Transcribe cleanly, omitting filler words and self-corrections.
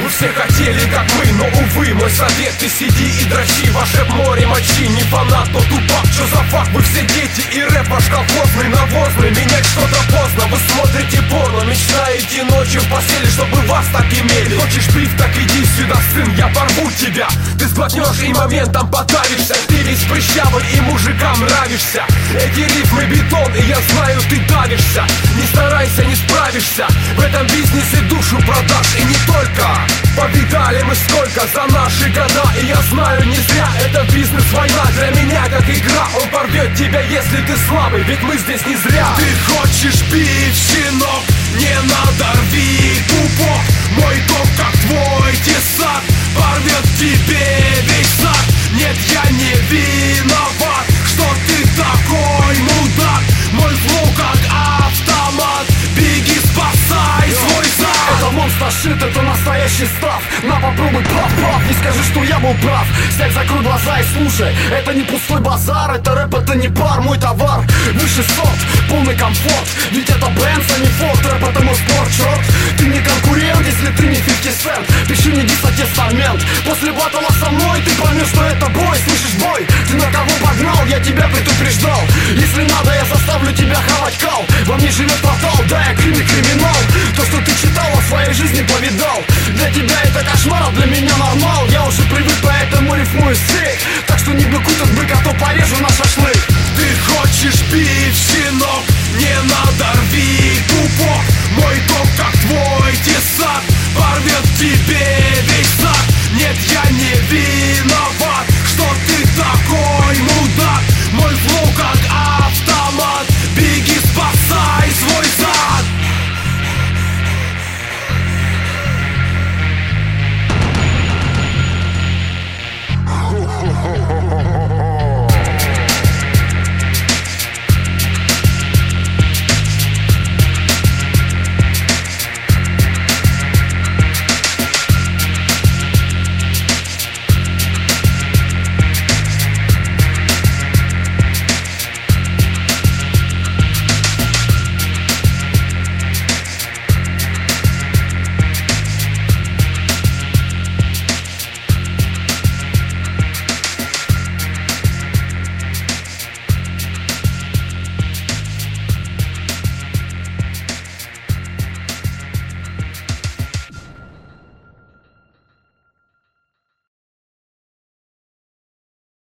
все хотели, как мы, но увы, мой совет: ты сиди и дрочи, ваше море мочи. Не фанат, но тупак, что за факт? Вы все дети, и рэп ваш колхозный, навозный. Менять что-то поздно, вы смотрите порно, мечтаете ночью в постели, чтобы вас так имели. Хочешь биф, так иди сюда, сын, я порву тебя. Ты сглотнешь и моментом подавишься. Ты весь прыщавый и мужикам нравишься. Эти рифмы бетон, и я знаю, ты давишься. Не старайся, не справишься. В этом бизнесе душу продашь, и не только. Повидали мы сколько за наши года, и я знаю, не зря это бизнес-война. Для меня как игра, он порвет тебя, если ты слабый, ведь мы здесь не зря. Ты хочешь биф, щенок, не надорви пупок. Мой дом как твой тесак, порвет тебе весь зад. Нет, я не виноват, что ты такой мудак. Мой флоу как автомат, беги, спасай свой зад. Это монстр шит, это настоящий став. На, попробуй, пав, не скажи, что я был прав. Снег, закрой глаза и слушай. Это не пустой базар, это рэп, это не пар. Мой товар, высший сорт, полный комфорт. Ведь это Бенц, а не Форд. Рэп, это мой спорт, черт. Ты не конкурент, если ты не 50 Cent. Пиши мне дис, тестамент. После батла со мной ты поймешь, что это бой. Слышишь, бой? Ты на кого погнал? Я тебя предупреждал. Если надо, я заставлю тебя хавать кал. Во мне живет портал, да, я криминал. То, что ты читал, в своей жизни повидал. Для тебя это кошмар, а для меня нормал. Я уже привык, поэтому рифмую стиль.